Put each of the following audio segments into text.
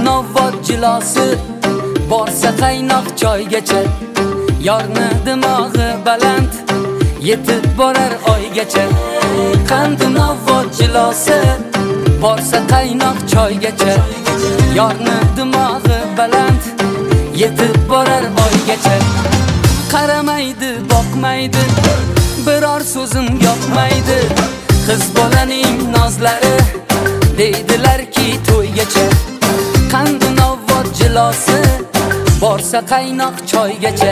novvot jilosi borsa qaynoq choygacha, yorni dimog'i baland yetib borar oygacha. Qandu novvot jilosi borsa qaynoq choygacha, yorni dimog'i baland yetib borar oygacha. Qaramaydi, boqmaydi, biror so'zim yoqmaydi, qiz bolaning nozlari deydilarki to'ygacha. Qandu novvot jilosi borsa qaynoq choygacha.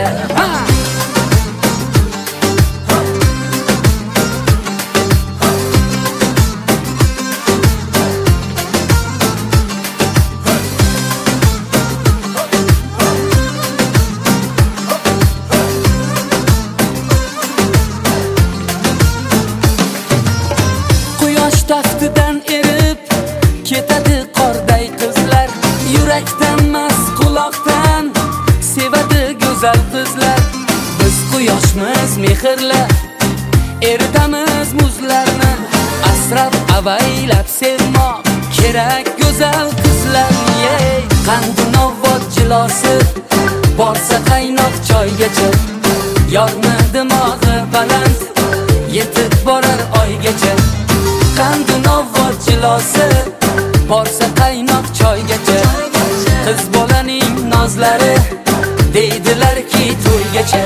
Taftidan erib ketadi qorday qizlar, yurakdan emas quloqdan sevadi go'zal qizlar. Biz quyoshmiz mehrli, eritamiz muzlarni, asrab avaylab sevmoq kerak go'zal qizlarni. Qandu novvot jilosi borsa qaynoq choygacha, yorni dimog'i baland yetib borar oygacha. Qandu novvot jilosi borsa qaynoq choygacha, qiz bolaning nozlari deydilarki to'ygacha.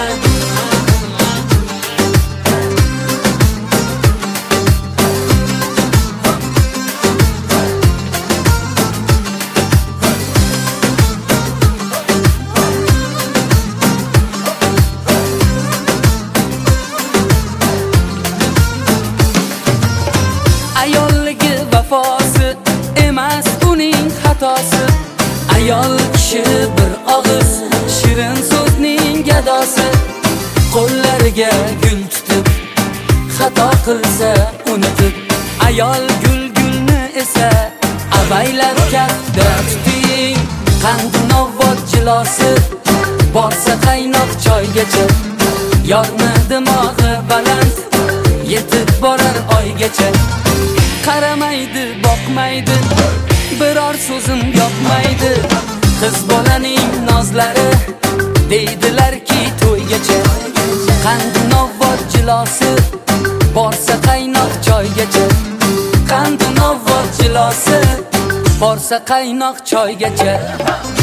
Ayolligi vafosi emas uning xatosi, ayol kishi bir og'iz shirin so'zning gadosi. Qo'llariga gul tutib, xato qilsa unutib, ayol gulni esa avaylab katta tuting. Qandu novvot jilosi borsa qaynoq choygacha, yorni dimog'i baland yetib borar oygacha. Qaramaydi, boqmaydi, biror so'zim yoqmaydi, qiz bolaning nozlari deydilarki to'ygacha. Qandu novvot jilosi borsa qaynoq choygacha, qandu novvot jilosi borsa qaynoq choygacha.